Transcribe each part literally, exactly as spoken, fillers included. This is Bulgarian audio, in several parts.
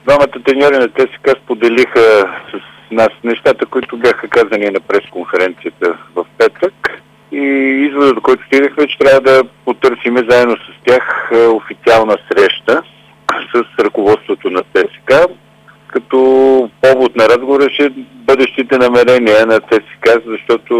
Двамата треньори на ТСК споделиха с нас нещата, които бяха казани на пресконференцията в петък. И изводът, до който стигнахме, че трябва да потърсиме заедно с тях официална среща с ръководството на ТСК, като повод на разговора ще бъдещите намерения на ТСК, защото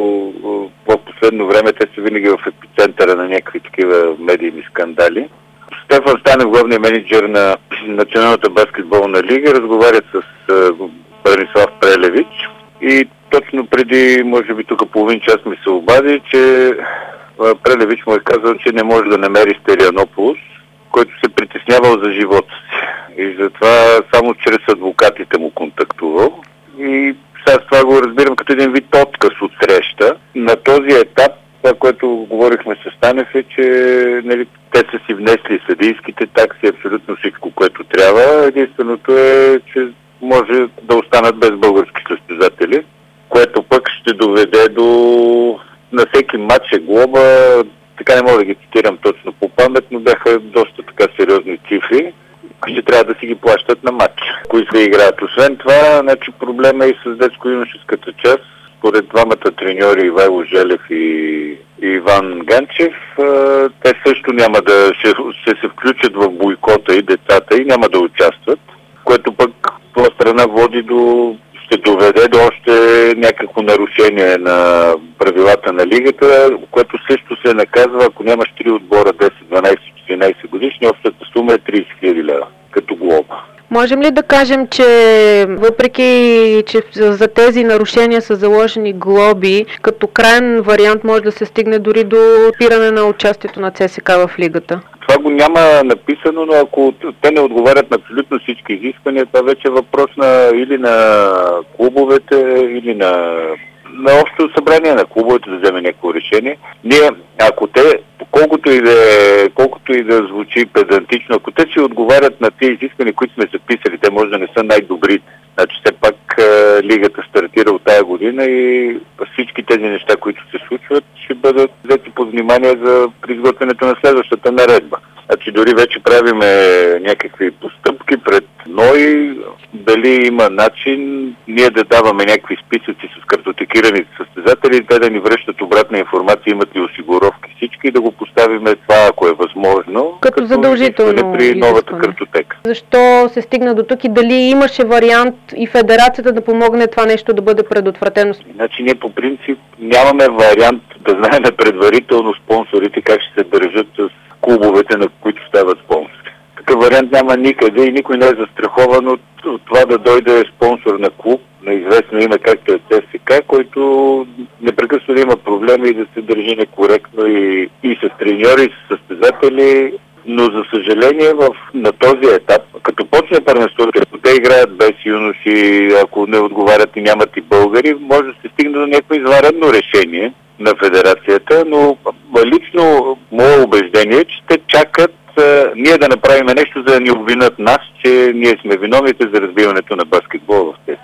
в последно време те са винаги в епицентъра на някакви такива медийни скандали. Стефан Станев, главният менеджер на Националната баскетболна лига, разговаря с Бранислав Прелевич и точно преди, може би тук половин час ми се обади, че Прелевич му е казал, че не може да намери Стерианополос, който се притеснявал за живота си. И затова само чрез адвокатите му контактувал. И сега с това го разбирам като един вид отказ от среща. На този етап, това, което говорихме с Станев, е, че нали, те са си внесли съдийските такси, абсолютно всичко, което трябва. Единственото е, че може да останат без български състезатели, което пък ще доведе до на всеки матч е глоба. Така не мога да ги цитирам точно по памет, но бяха доста така сериозни цифри. Ще трябва да си ги плащат на матч, които се играят. Освен това, значи проблема е и с детско-юношеската част. Според двамата треньори Ивайло Желев и Иван Ганчев, те също няма да ще, ще се включат в бойкота и децата и няма да участват, което пък по страна води до ще доведе до още някакво нарушение на правилата на лигата, което също се наказва, ако нямаш три отбора десет, дванайсет, четиринайсет годишни, общата сума е трийсет хиляди лева като глоба. Можем ли да кажем, че въпреки, че за тези нарушения са заложени глоби, като крайен вариант може да се стигне дори до спиране на участието на ЦСКА в лигата? Това го няма написано, но ако те не отговарят на абсолютно всички изисквания, това вече е въпрос на или на клубовете, или на, на общо събрание на клубовете да вземе някакво решение. Ние, ако те, колкото и да, колкото и да звучи педантично, ако те си отговарят на тези изисквания, които сме записали, те може да не са най-добрите. Значи все пак е, лигата стартира от тая година и всички тези неща, които се случват, ще бъдат взети под внимание за изготвянето на следващата наредба. Значи дори вече правиме някакви постъпки пред НОИ, дали има начин ние да даваме някакви списъци с картотекираните състезатели, те да ни връщат обратна информация, имат ли осигуровки всички и да го поставиме това, ако е възможно, като, като задължително при новата картотека. Защо се стигна до тук и дали имаше вариант и федерацията да помогне това нещо да бъде предотвратено? Значи ние по принцип нямаме вариант да знаем предварително спонсорите как ще се държат с клубовете, на които стават спонсори. Такъв вариант няма никъде и никой не е застрахован от, от това да дойде спонсор на клуб, на известно име както е ЦСКА, който непрекъснато да има проблеми и да се държи некоректно и, и с треньори, и с състезатели. Но за съжаление в, на този етап, като почне първенството, като те играят без юноши, ако не отговарят и нямат и българи, може да се стигне до някакво извънредно решение на федерацията, но лично мое убеждение е, че те чакат а, ние да направим нещо, за да ни обвинят нас, че ние сме виновните за разбиването на баскетбол в ТСКА.